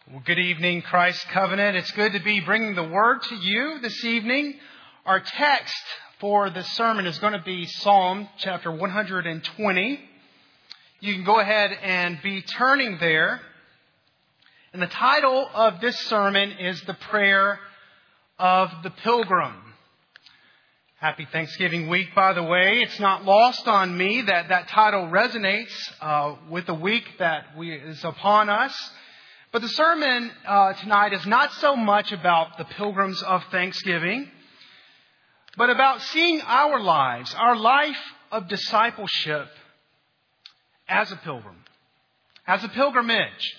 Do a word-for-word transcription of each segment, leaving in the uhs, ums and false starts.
Well, good evening, Christ Covenant. It's good to be bringing the Word to you this evening. Our text for this sermon is going to be Psalm chapter one hundred twenty. You can go ahead and be turning there. And the title of this sermon is The Prayer of the Pilgrim. Happy Thanksgiving week, by the way. It's not lost on me that that title resonates uh, with the week that we, is upon us. But the sermon uh, tonight is not so much about the pilgrims of Thanksgiving, but about seeing our lives, our life of discipleship as a pilgrim, as a pilgrimage,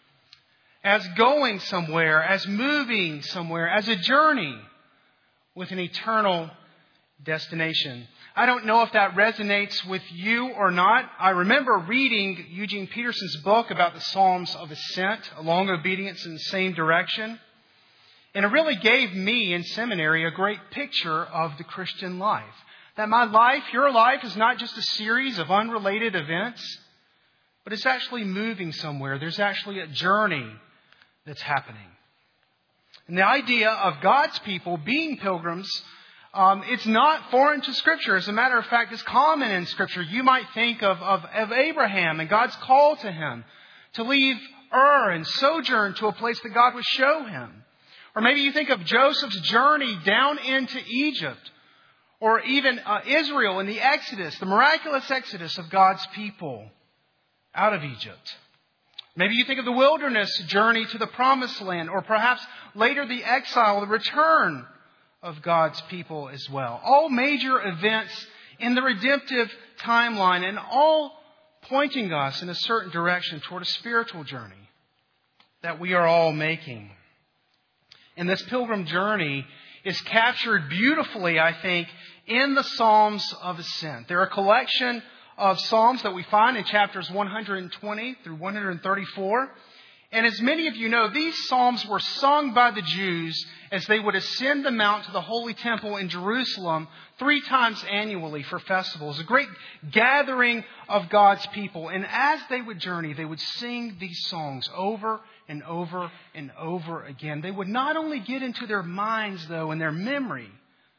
as going somewhere, as moving somewhere, as a journey with an eternal destination. I don't know if that resonates with you or not. I remember reading Eugene Peterson's book about the Psalms of Ascent, along obedience in the same direction. And it really gave me in seminary a great picture of the Christian life. That my life, your life, is not just a series of unrelated events, but it's actually moving somewhere. There's actually a journey that's happening. And the idea of God's people being pilgrims, Um, it's not foreign to Scripture. As a matter of fact, it's common in Scripture. You might think of, of, of Abraham and God's call to him to leave Ur and sojourn to a place that God would show him. Or maybe you think of Joseph's journey down into Egypt. Or even uh, Israel in the Exodus, the miraculous Exodus of God's people out of Egypt. Maybe you think of the wilderness journey to the Promised Land. Or perhaps later the exile, the return of God's people as well. All major events in the redemptive timeline, and all pointing us in a certain direction toward a spiritual journey that we are all making. And this pilgrim journey is captured beautifully, I think, in the Psalms of Ascent. They're a collection of Psalms that we find in chapters one hundred twenty through one hundred thirty-four. And as many of you know, these psalms were sung by the Jews as they would ascend the mount to the Holy Temple in Jerusalem three times annually for festivals. A great gathering of God's people. And as they would journey, they would sing these songs over and over and over again. They would not only get into their minds, though, and their memory,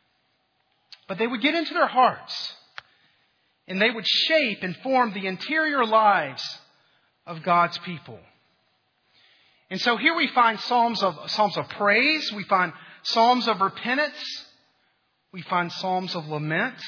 but they would get into their hearts. And they would shape and form the interior lives of God's people. And so here we find psalms of psalms of praise, we find psalms of repentance, we find psalms of lament.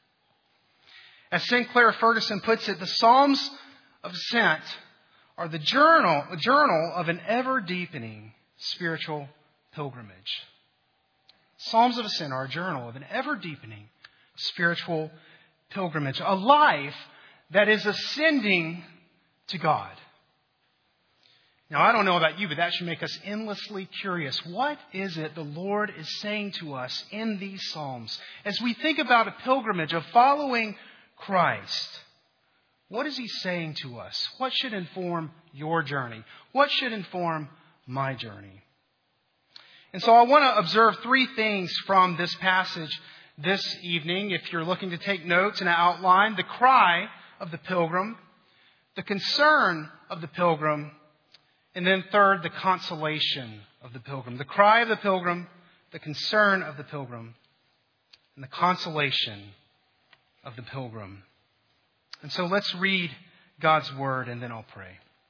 As Sinclair Ferguson puts it, the Psalms of Ascent are the journal, a journal of an ever-deepening spiritual pilgrimage. Psalms of Ascent are a journal of an ever-deepening spiritual pilgrimage, a life that is ascending to God. Now, I don't know about you, but that should make us endlessly curious. What is it the Lord is saying to us in these Psalms? As we think about a pilgrimage of following Christ, what is He saying to us? What should inform your journey? What should inform my journey? And so I want to observe three things from this passage this evening. If you're looking to take notes and outline, the cry of the pilgrim, the concern of the pilgrim, and then third, the consolation of the pilgrim. The cry of the pilgrim, the concern of the pilgrim, and the consolation of the pilgrim. And so let's read God's Word and then I'll pray.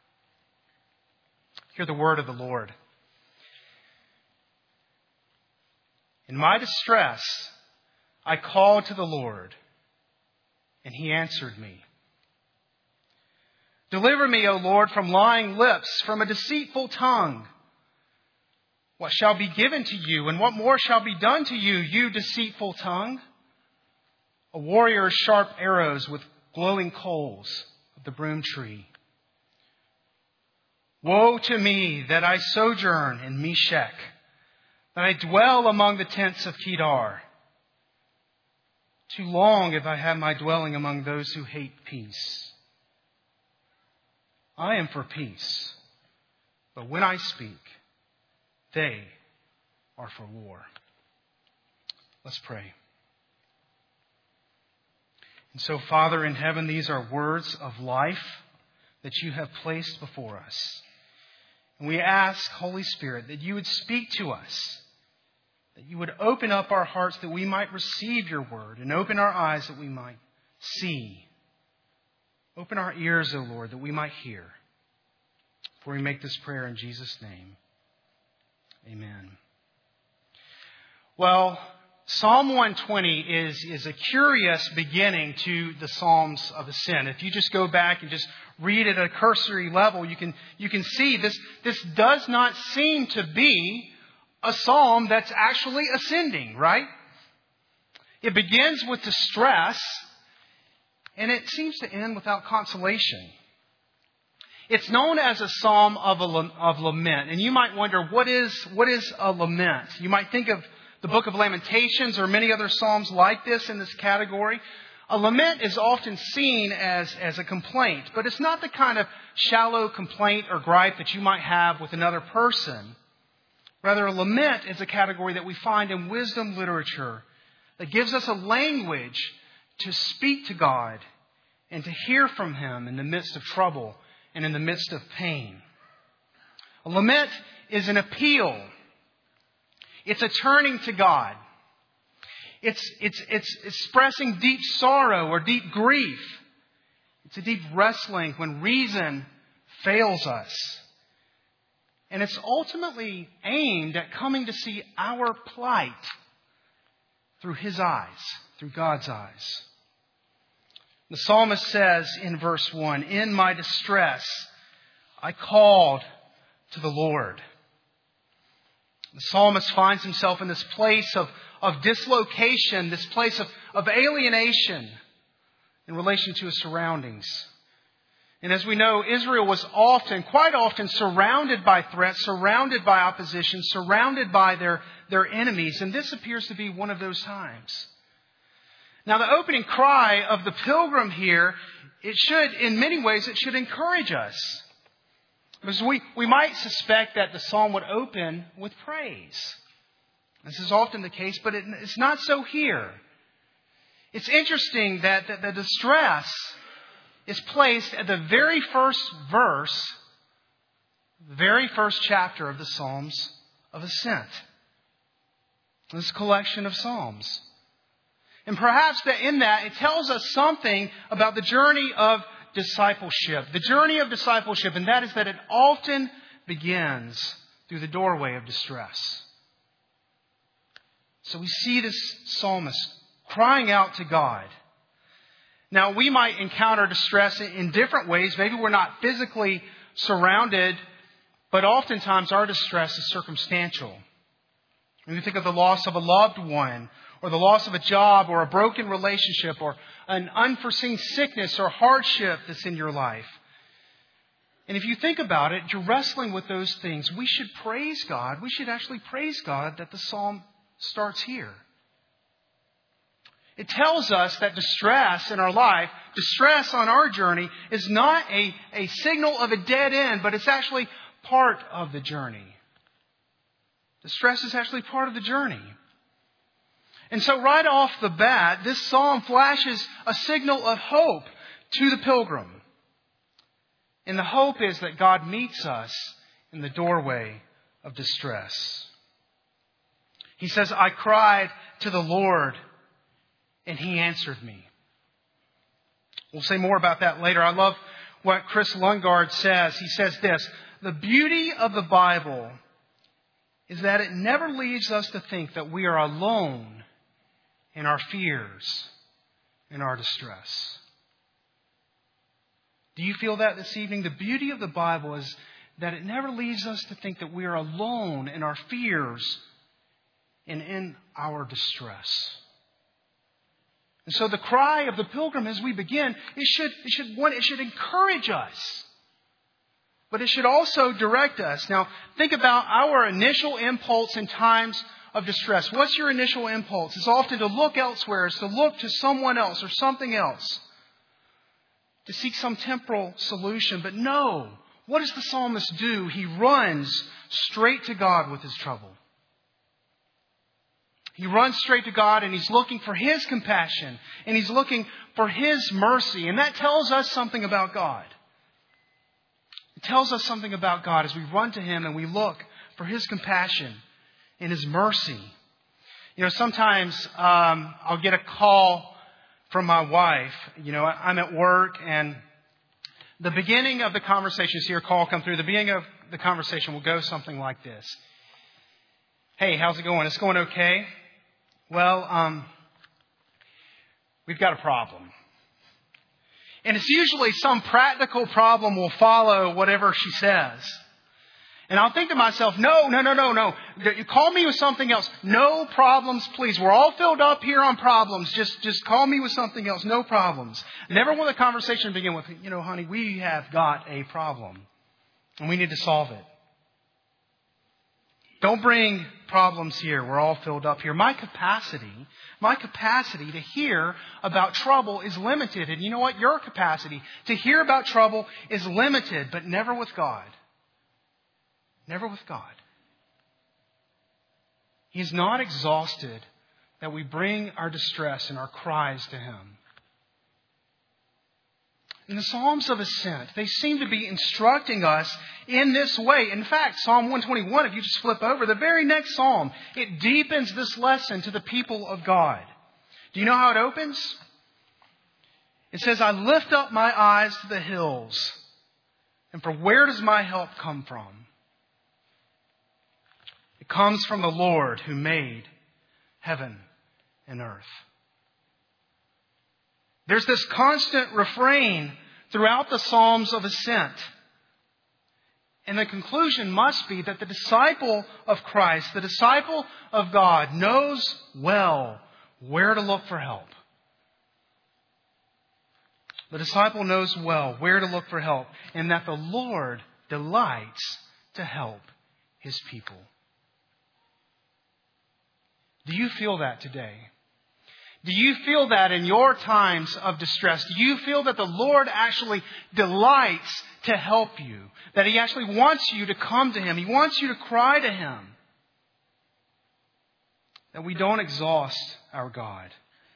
Hear the word of the Lord. In my distress, I called to the Lord, and He answered me. Deliver me, O Lord, from lying lips, from a deceitful tongue. What shall be given to you, and what more shall be done to you, you deceitful tongue? A warrior's sharp arrows with glowing coals of the broom tree. Woe to me that I sojourn in Meshech, that I dwell among the tents of Kedar. Too long have I had my dwelling among those who hate peace. I am for peace, but when I speak, they are for war. Let's pray. And so, Father in heaven, these are words of life that you have placed before us. And we ask, Holy Spirit, that you would speak to us, that you would open up our hearts that we might receive your word, and open our eyes that we might see. Open our ears, O Lord, that we might hear. For we make this prayer in Jesus' name. Amen. Well, Psalm one twenty is, is a curious beginning to the Psalms of Ascent. If you just go back and just read it at a cursory level, you can, you can see this, this does not seem to be a psalm that's actually ascending, right? It begins with distress, and it seems to end without consolation. It's known as a psalm of, a, of lament. And you might wonder, what is, what is a lament? You might think of the book of Lamentations or many other psalms like this in this category. A lament is often seen as, as a complaint, but it's not the kind of shallow complaint or gripe that you might have with another person. Rather, a lament is a category that we find in wisdom literature that gives us a language to speak to God and to hear from Him in the midst of trouble and in the midst of pain. A lament is an appeal. It's a turning to God. It's, it's, it's expressing deep sorrow or deep grief. It's a deep wrestling when reason fails us. And it's ultimately aimed at coming to see our plight through His eyes, through God's eyes. The psalmist says in verse one, "In my distress, I called to the Lord." The psalmist finds himself in this place of, of dislocation, this place of, of alienation in relation to his surroundings. And as we know, Israel was often, quite often, surrounded by threats, surrounded by opposition, surrounded by their, their enemies. And this appears to be one of those times. Now, the opening cry of the pilgrim here, it should, in many ways, it should encourage us. Because we, we might suspect that the psalm would open with praise. This is often the case, but it, it's not so here. It's interesting that the, the distress is placed at the very first verse, the very first chapter of the Psalms of Ascent. This collection of Psalms. And perhaps that in that it tells us something about the journey of discipleship. The journey of discipleship, and that is that it often begins through the doorway of distress. So we see this psalmist crying out to God. Now, we might encounter distress in different ways. Maybe we're not physically surrounded, but oftentimes our distress is circumstantial. When you think of the loss of a loved one, or the loss of a job, or a broken relationship, or an unforeseen sickness or hardship that's in your life. And if you think about it, you're wrestling with those things. We should praise God. We should actually praise God that the psalm starts here. It tells us that distress in our life, distress on our journey, is not a, a signal of a dead end, but it's actually part of the journey. Distress is actually part of the journey. And so right off the bat, this psalm flashes a signal of hope to the pilgrim. And the hope is that God meets us in the doorway of distress. He says, "I cried to the Lord, and He answered me." We'll say more about that later. I love what Chris Lundgaard says. He says this: "The beauty of the Bible is that it never leads us to think that we are alone in our fears, in our distress." Do you feel that this evening? The beauty of the Bible is that it never leads us to think that we are alone in our fears and in our distress. And so the cry of the pilgrim as we begin, it should, it should, one, it should encourage us. But it should also direct us. Now, think about our initial impulse in times of distress. What's your initial impulse? It's often to look elsewhere. It's to look to someone else or something else to seek some temporal solution. But no, what does the psalmist do? He runs straight to God with his trouble. He runs straight to God and he's looking for His compassion and he's looking for His mercy. And that tells us something about God. It tells us something about God as we run to Him and we look for His compassion and His mercy. You know, sometimes um, I'll get a call from my wife. You know, I'm at work and the beginning of the conversation, you see her call come through, the beginning of the conversation will go something like this. Hey, how's it going? It's going okay? Well, um, we've got a problem. And it's usually some practical problem will follow whatever she says. And I'll think to myself, no, no, no, no, no. You call me with something else. No problems, please. We're all filled up here on problems. Just, just call me with something else. No problems. Never will the conversation begin with, you know, honey, we have got a problem. And we need to solve it. Don't bring problems here. We're all filled up here. My capacity, my capacity to hear about trouble is limited. And you know what? Your capacity to hear about trouble is limited, but never with God. Never with God. He is not exhausted that we bring our distress and our cries to Him. In the Psalms of Ascent, they seem to be instructing us in this way. In fact, Psalm one twenty-one, if you just flip over, the very next psalm, it deepens this lesson to the people of God. Do you know how it opens? It says, I lift up my eyes to the hills, and for where does my help come from? It comes from the Lord who made heaven and earth. There's this constant refrain throughout the Psalms of Ascent. And the conclusion must be that the disciple of Christ, the disciple of God, knows well where to look for help. The disciple knows well where to look for help, and that the Lord delights to help His people. Do you feel that today? Do you feel that in your times of distress? Do you feel that the Lord actually delights to help you? That He actually wants you to come to Him? He wants you to cry to Him. That we don't exhaust our God.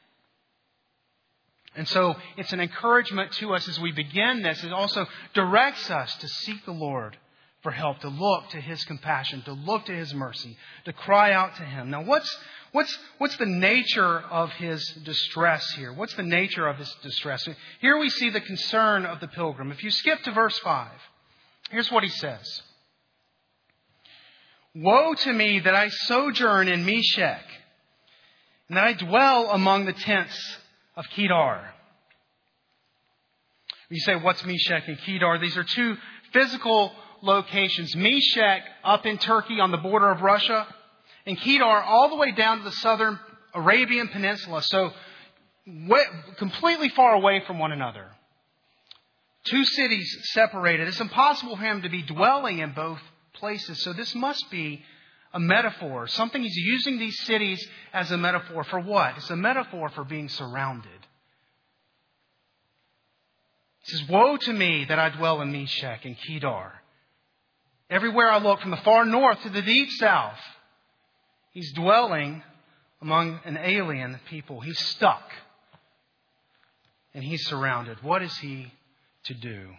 And so it's an encouragement to us as we begin this. It also directs us to seek the Lord for help, to look to His compassion, to look to His mercy, to cry out to Him. Now, what's what's what's the nature of His distress here? What's the nature of His distress? Here we see the concern of the pilgrim. If you skip to verse five, here's what he says. Woe to me that I sojourn in Meshech, and that I dwell among the tents of Kedar. You say, what's Meshech and Kedar? These are two physical locations. Meshech up in Turkey on the border of Russia, and Kedar all the way down to the southern Arabian Peninsula. So way, completely far away from one another. Two cities separated. It's impossible for him to be dwelling in both places. So this must be a metaphor. Something he's using these cities as a metaphor for what? It's a metaphor for being surrounded. He says, woe to me that I dwell in Meshech and Kedar. Everywhere I look, from the far north to the deep south, he's dwelling among an alien people. He's stuck. And he's surrounded. What is he to do?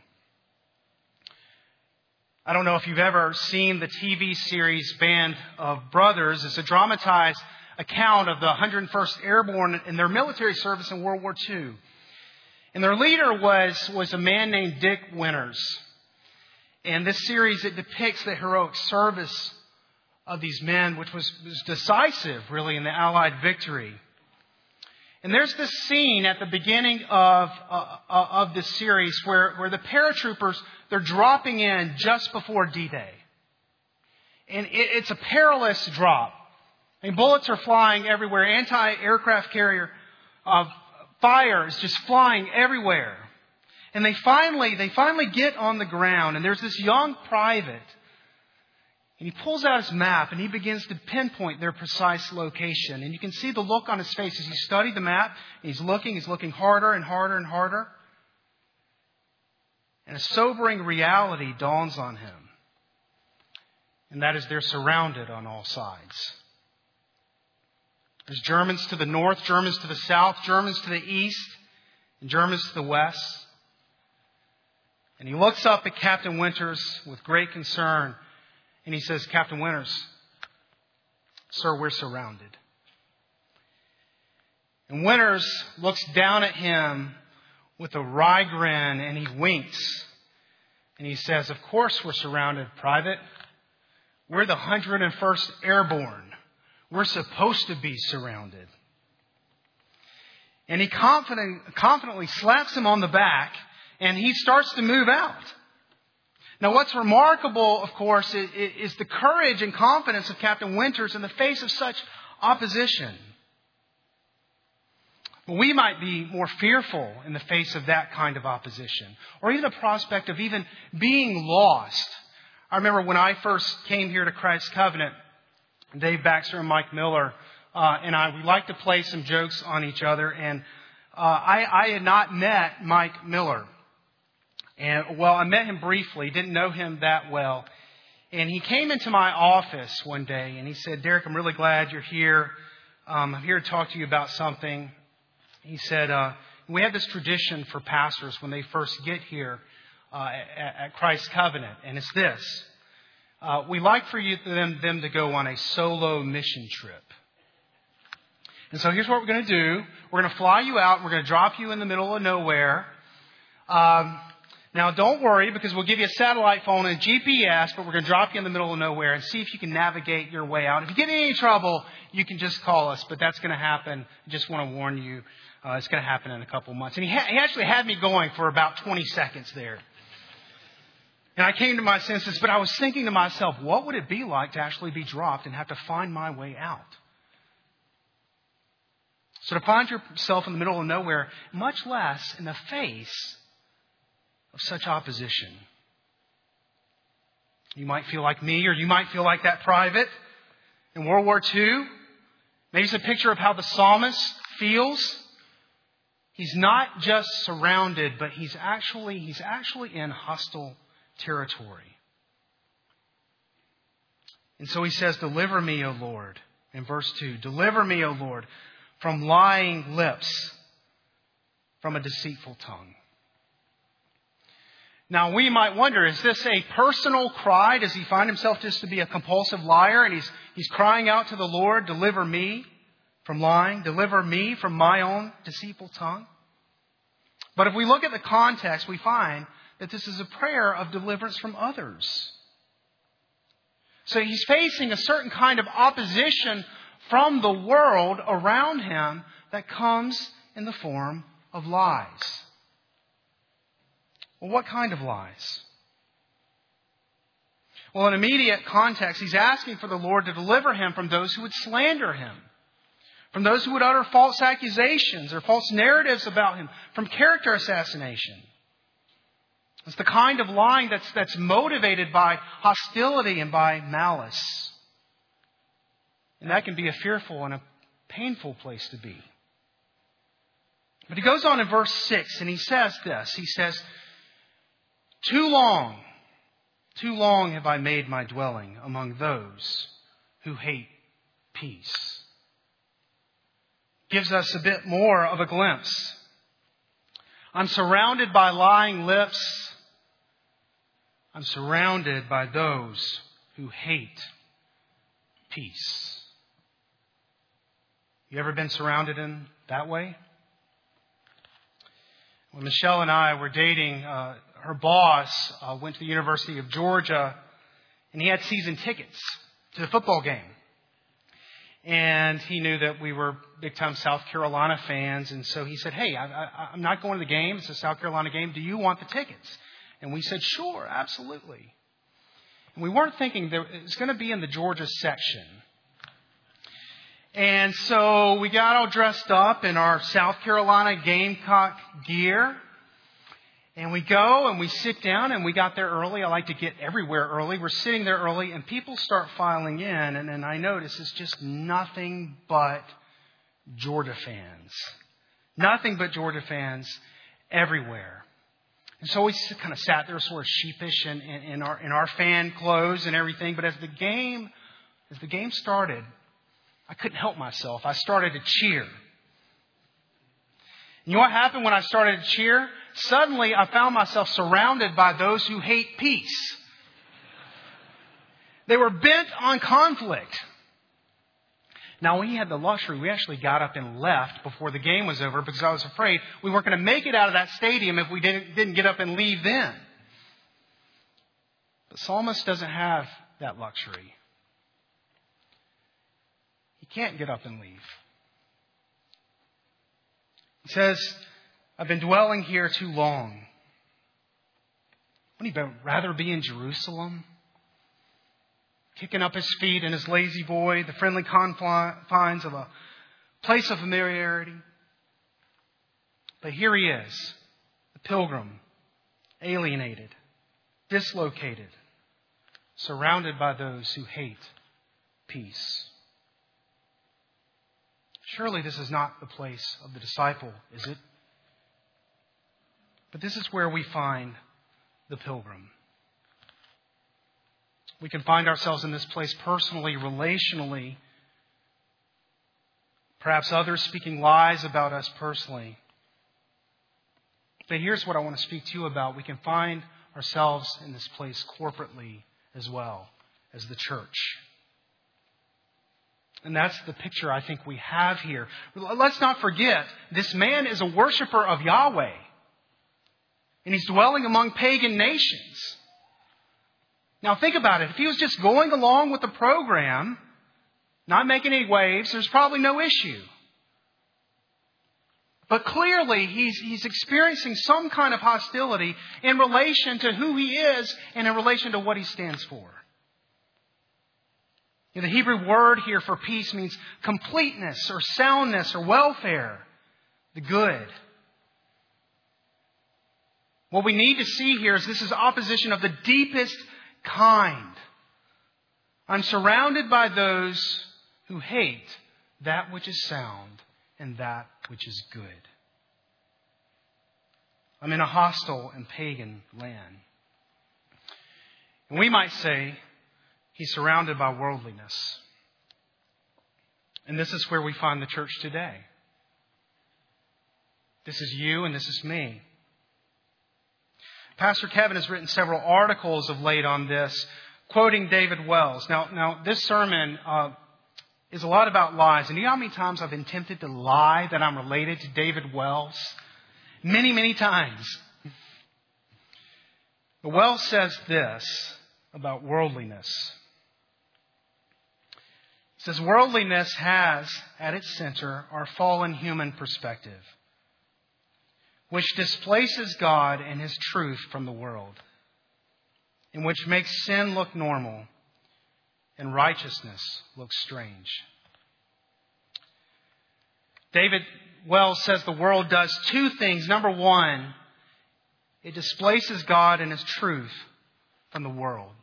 I don't know if you've ever seen the T V series Band of Brothers. It's a dramatized account of the one hundred first Airborne in their military service in World War Two. And their leader was, was a man named Dick Winters. And this series, it depicts the heroic service of these men, which was, was decisive, really, in the Allied victory. And there's this scene at the beginning of uh, of this series where, where the paratroopers, they're dropping in just before D-Day. And it, it's a perilous drop. I mean, bullets are flying everywhere. Anti-aircraft carrier uh, fire is just flying everywhere. And they finally, they finally get on the ground, and there's this young private. And he pulls out his map and he begins to pinpoint their precise location. And you can see the look on his face as he studied the map. He's looking, he's looking harder and harder and harder. And a sobering reality dawns on him. And that is they're surrounded on all sides. There's Germans to the north, Germans to the south, Germans to the east, and Germans to the west. And he looks up at Captain Winters with great concern. And he says, Captain Winters, sir, we're surrounded. And Winters looks down at him with a wry grin and he winks. And he says, of course we're surrounded, Private. We're the one hundred first Airborne. We're supposed to be surrounded. And he confident, confidently slaps him on the back and he starts to move out. Now what's remarkable, of course, is, is the courage and confidence of Captain Winters in the face of such opposition. We might be more fearful in the face of that kind of opposition, or even the prospect of even being lost. I remember when I first came here to Christ's Covenant, Dave Baxter and Mike Miller uh, and I, we like to play some jokes on each other. And uh, I, I had not met Mike Miller. And, well, I met him briefly, didn't know him that well. And he came into my office one day and he said, Derek, I'm really glad you're here. Um, I'm here to talk to you about something. He said, uh, we have this tradition for pastors when they first get here uh, at, at Christ's Covenant, and it's this. Uh, we like for you them, them to go on a solo mission trip. And so here's what we're going to do. We're going to fly you out. We're going to drop you in the middle of nowhere. Um, now, don't worry, because we'll give you a satellite phone and G P S, but we're going to drop you in the middle of nowhere and see if you can navigate your way out. If you get in any trouble, you can just call us, but that's going to happen. I just want to warn you. Uh, it's going to happen in a couple months. And he, ha- he actually had me going for about twenty seconds there. And I came to my senses, but I was thinking to myself, what would it be like to actually be dropped and have to find my way out? So to find yourself in the middle of nowhere, much less in the face of such opposition. You might feel like me, or you might feel like that private in World War Two. Maybe it's a picture of how the psalmist feels. He's not just surrounded, but he's actually, he's actually in hostile territory. And so he says, deliver me, O Lord, in verse two. Deliver me, O Lord, from lying lips, from a deceitful tongue. Now we might wonder, is this a personal cry? Does he find himself just to be a compulsive liar? And he's, he's crying out to the Lord, deliver me from lying, deliver me from my own deceitful tongue. But if we look at the context, we find that this is a prayer of deliverance from others. So he's facing a certain kind of opposition from the world around him that comes in the form of lies. Well, what kind of lies? Well, in immediate context, he's asking for the Lord to deliver him from those who would slander him, from those who would utter false accusations or false narratives about him, from character assassination. It's the kind of lying that's, that's motivated by hostility and by malice. And that can be a fearful and a painful place to be. But he goes on in verse six and he says this. He says, Too long, too long have I made my dwelling among those who hate peace. Gives us a bit more of a glimpse. I'm surrounded by lying lips. I'm surrounded by those who hate peace. You ever been surrounded in that way? When Michelle and I were dating, uh, her boss uh, went to the University of Georgia, and he had season tickets to the football game. And he knew that we were big-time South Carolina fans, and so he said, hey, I, I, I'm not going to the game. It's a South Carolina game. Do you want the tickets? And we said, sure, absolutely. And we weren't thinking that it was going to be in the Georgia section. And so we got all dressed up in our South Carolina Gamecock gear. And we go and we sit down, and we got there early. I like to get everywhere early. We're sitting there early and people start filing in. And then I notice it's just nothing but Georgia fans. Nothing but Georgia fans everywhere. And so we kind of sat there sort of sheepish in, in, in our in our fan clothes and everything. But as the game as the game started, I couldn't help myself. I started to cheer. You know what happened when I started to cheer? suddenly I found myself surrounded by those who hate peace. They were bent on conflict. Now, we had the luxury. We actually got up and left before the game was over because I was afraid we weren't going to make it out of that stadium if we didn't, didn't get up and leave then. The psalmist doesn't have that luxury. He can't get up and leave. He says, I've been dwelling here too long. Wouldn't he rather be in Jerusalem? Kicking up his feet in his lazy boy, the friendly confines of a place of familiarity. But here he is, the pilgrim, alienated, dislocated, surrounded by those who hate peace. Surely this is not the place of the disciple, is it? But this is where we find the pilgrim. We can find ourselves in this place personally, relationally. Perhaps others speaking lies about us personally. But here's what I want to speak to you about. We can find ourselves in this place corporately as well as the church. And that's the picture I think we have here. Let's not forget, this man is a worshiper of Yahweh. And he's dwelling among pagan nations. Now think about it. If he was just going along with the program, not making any waves, there's probably no issue. But clearly he's, he's experiencing some kind of hostility in relation to who he is and in relation to what he stands for. You know, the Hebrew word here for peace means completeness or soundness or welfare, the good. What we need to see here is this is opposition of the deepest kind. I'm surrounded by those who hate that which is sound and that which is good. I'm in a hostile and pagan land. And we might say he's surrounded by worldliness. And this is where we find the church today. This is you and this is me. Pastor Kevin has written several articles of late on this, quoting David Wells. Now, now this sermon uh, is a lot about lies. And you know how many times I've been tempted to lie that I'm related to David Wells? Many, many times. But Wells says this about worldliness. He says, worldliness has at its center our fallen human perspective, which displaces God and His truth from the world, and which makes sin look normal and righteousness look strange. David Wells says the world does two things. Number one, it displaces God and His truth from the world.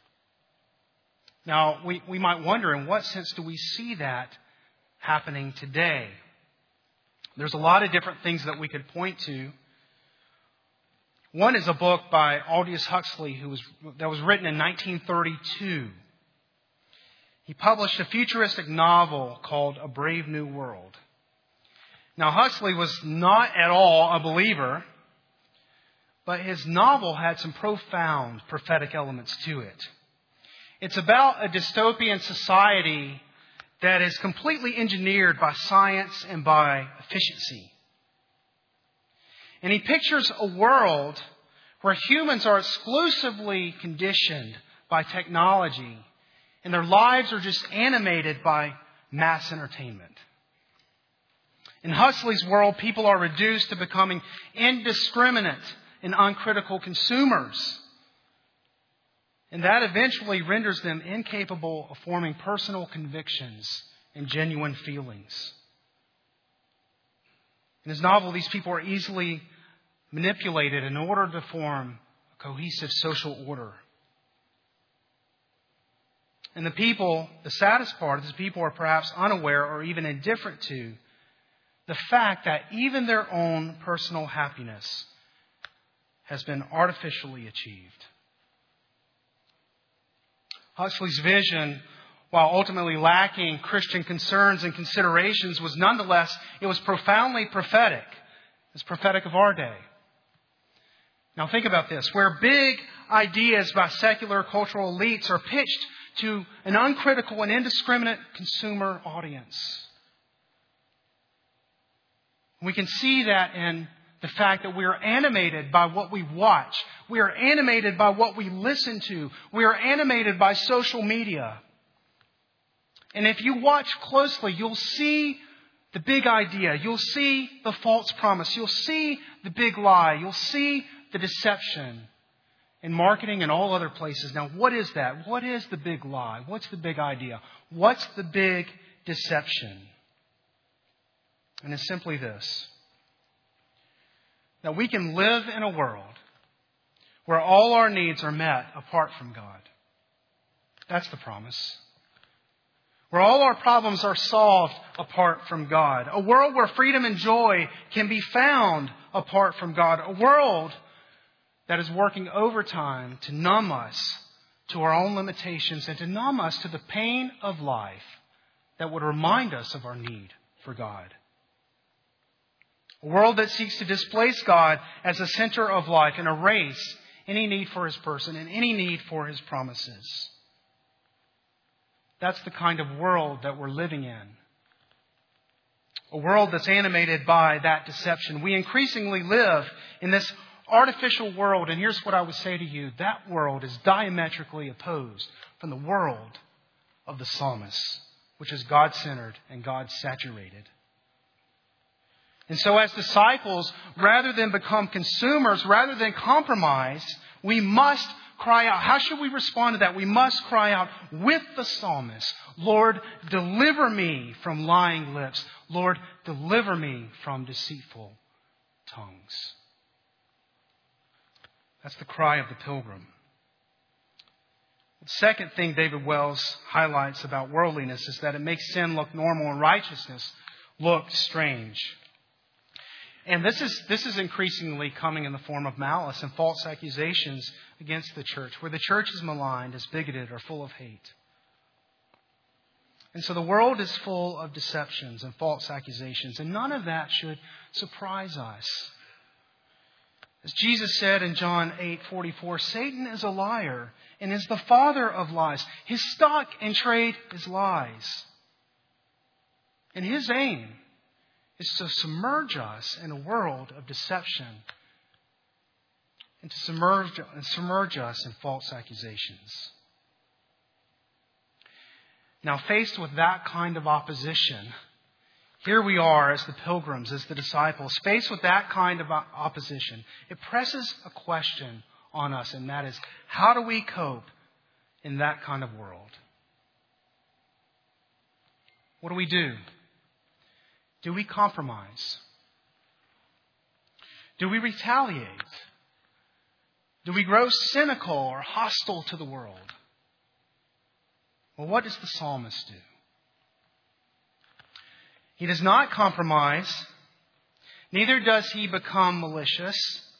Now, we, we might wonder, in what sense do we see that happening today? There's a lot of different things that we could point to. One is a book by Aldous Huxley who was, that was written in nineteen thirty-two. He published a futuristic novel called A Brave New World. Now, Huxley was not at all a believer, but his novel had some profound prophetic elements to it. It's about a dystopian society that is completely engineered by science and by efficiency. And he pictures a world where humans are exclusively conditioned by technology and their lives are just animated by mass entertainment. In Huxley's world, people are reduced to becoming indiscriminate and uncritical consumers. And that eventually renders them incapable of forming personal convictions and genuine feelings. In his novel, these people are easily manipulated in order to form a cohesive social order. And the people, the saddest part is the people are perhaps unaware or even indifferent to the fact that even their own personal happiness has been artificially achieved. Huxley's vision, while ultimately lacking Christian concerns and considerations, was nonetheless, it was profoundly prophetic. It's prophetic of our day. Now think about this. Where big ideas by secular cultural elites are pitched to an uncritical and indiscriminate consumer audience. We can see that in the fact that we are animated by what we watch. We are animated by what we listen to. We are animated by social media. And if you watch closely, you'll see the big idea. You'll see the false promise. You'll see the big lie. You'll see the deception in marketing and all other places. Now, what is that? What is the big lie? What's the big idea? What's the big deception? And it's simply this: that we can live in a world where all our needs are met apart from God. That's the promise. Where all our problems are solved apart from God. A world where freedom and joy can be found apart from God. A world that is working overtime to numb us to our own limitations and to numb us to the pain of life that would remind us of our need for God. A world that seeks to displace God as the center of life and erase any need for His person and any need for His promises. That's the kind of world that we're living in. A world that's animated by that deception. We increasingly live in this artificial world, and here's what I would say to you. That world is diametrically opposed from the world of the psalmist, which is God-centered and God-saturated. And so as disciples, rather than become consumers, rather than compromise, we must cry out. How should we respond to that? We must cry out with the psalmist, Lord, deliver me from lying lips. Lord, deliver me from deceitful tongues. That's the cry of the pilgrim. The second thing David Wells highlights about worldliness is that it makes sin look normal and righteousness look strange. And this is this is increasingly coming in the form of malice and false accusations against the church, where the church is maligned, is bigoted, or full of hate. And so the world is full of deceptions and false accusations, and none of that should surprise us. As Jesus said in John eight forty-four, Satan is a liar and is the father of lies. His stock in trade is lies. And his aim is to submerge us in a world of deception and to submerge, submerge us in false accusations. Now, faced with that kind of opposition, here we are as the pilgrims, as the disciples, faced with that kind of opposition. It presses a question on us, and that is, how do we cope in that kind of world? What do we do? Do we compromise? Do we retaliate? Do we grow cynical or hostile to the world? Well, what does the psalmist do? He does not compromise. Neither does he become malicious.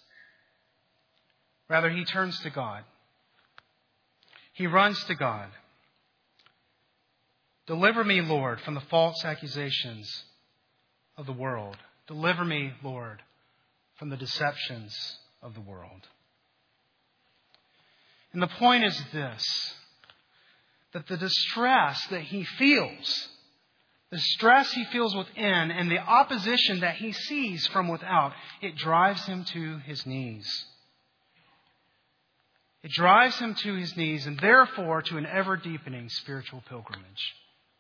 Rather, he turns to God. He runs to God. Deliver me, Lord, from the false accusations of the world. Deliver me, Lord, from the deceptions of the world. And the point is this, that the distress that he feels, the stress he feels within, and the opposition that he sees from without, it drives him to his knees. It drives him to his knees and therefore to an ever-deepening spiritual pilgrimage.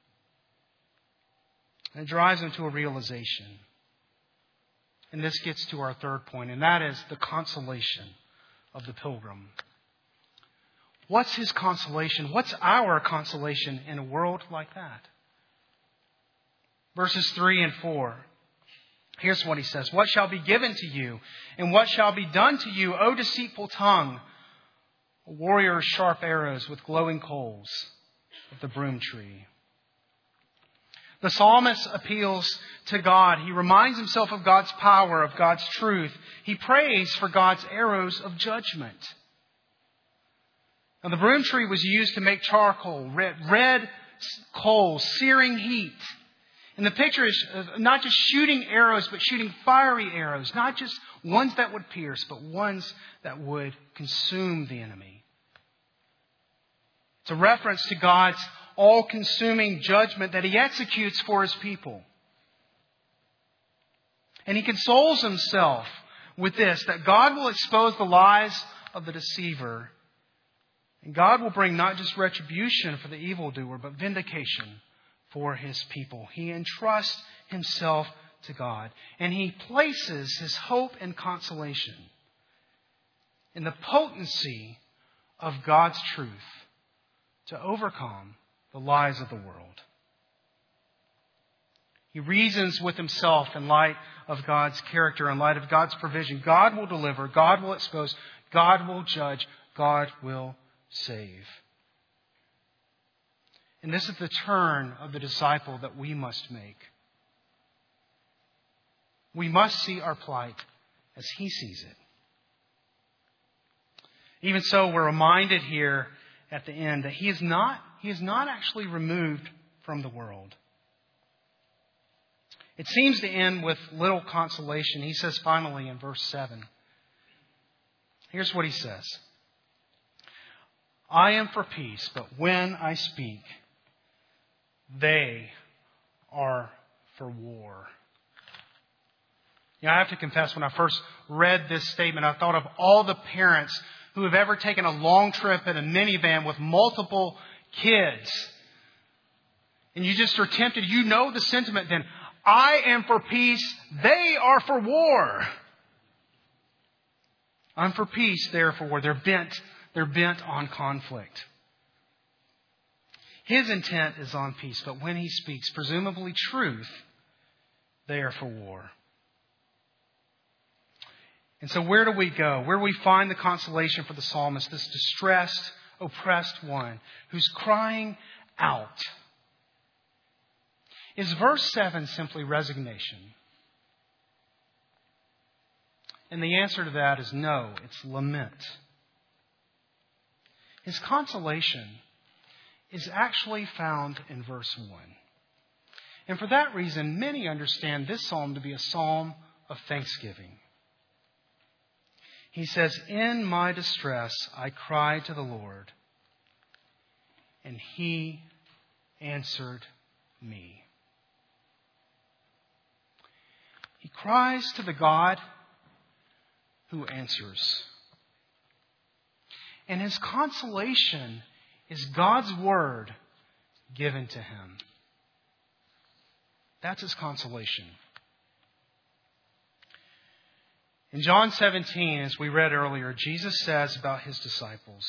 And it drives him to a realization. And this gets to our third point, and that is the consolation of the pilgrim. What's his consolation? What's our consolation in a world like that? Verses three and four. Here's what he says. What shall be given to you? And what shall be done to you, O deceitful tongue? A warrior's sharp arrows with glowing coals of the broom tree. The psalmist appeals to God. He reminds himself of God's power, of God's truth. He prays for God's arrows of judgment. Now, the broom tree was used to make charcoal, red, red coals, searing heat. And the picture is not just shooting arrows, but shooting fiery arrows. Not just ones that would pierce, but ones that would consume the enemy. It's a reference to God's all-consuming judgment that He executes for His people. And He consoles Himself with this, that God will expose the lies of the deceiver. And God will bring not just retribution for the evildoer, but vindication for His people. He entrusts Himself to God. And He places His hope and consolation in the potency of God's truth to overcome the lies of the world. He reasons with Himself in light of God's character, in light of God's provision. God will deliver. God will expose. God will judge. God will save. And this is the turn of the disciple that we must make. We must see our plight as He sees it. Even so, we're reminded here at the end that He is not, He is not actually removed from the world. It seems to end with little consolation. He says finally in verse seven. Here's what He says. I am for peace, but when I speak, they are for war. You know, I have to confess, when I first read this statement, I thought of all the parents who have ever taken a long trip in a minivan with multiple kids. And you just are tempted. You know the sentiment then. I am for peace. They are for war. I'm for peace. They're for war. They're bent. They're bent on conflict. His intent is on peace, but when He speaks, presumably truth, they are for war. And so where do we go? Where do we find the consolation for the psalmist, this distressed, oppressed one who's crying out? Is verse seven simply resignation? And the answer to that is no, it's lament. His consolation is actually found in verse one. And for that reason, many understand this psalm to be a psalm of thanksgiving. He says, in my distress, I cried to the Lord, and He answered me. He cries to the God who answers. And his consolation is God's word given to him. That's his consolation. In John seventeen, as we read earlier, Jesus says about His disciples,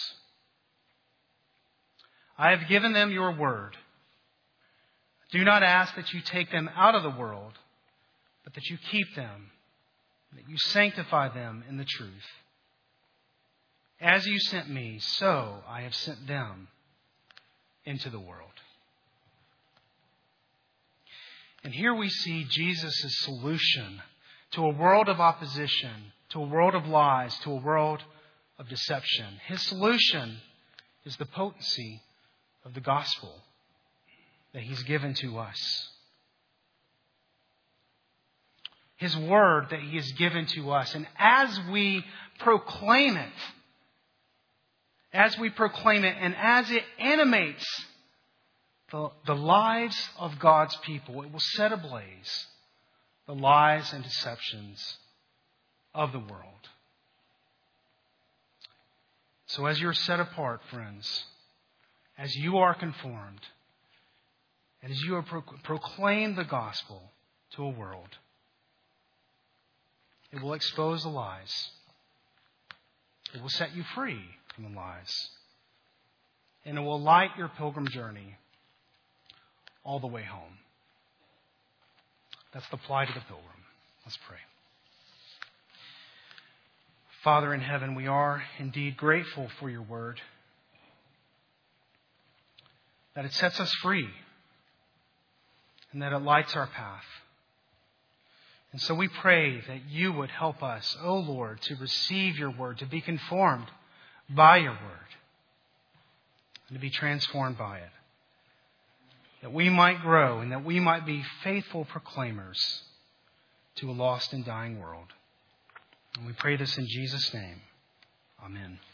I have given them your word. Do not ask that you take them out of the world, but that you keep them, that you sanctify them in the truth. As you sent me, so I have sent them into the world. And here we see Jesus' solution to a world of opposition, to a world of lies, to a world of deception. His solution is the potency of the gospel that He's given to us. His word that He has given to us. And as we proclaim it, as we proclaim it, and as it animates the, the lives of God's people, it will set ablaze the lies and deceptions of the world. So as you're set apart, friends, as you are conformed, and as you are pro- proclaim the gospel to a world, it will expose the lies. It will set you free from the lies. And it will light your pilgrim journey all the way home. That's the plight of the pilgrim. Let's pray. Father in heaven, we are indeed grateful for your word, that it sets us free and that it lights our path. And so we pray that you would help us, O Lord, to receive your word, to be conformed by your word, and to be transformed by it. that we might grow and that we might be faithful proclaimers to a lost and dying world. And we pray this in Jesus' name. Amen.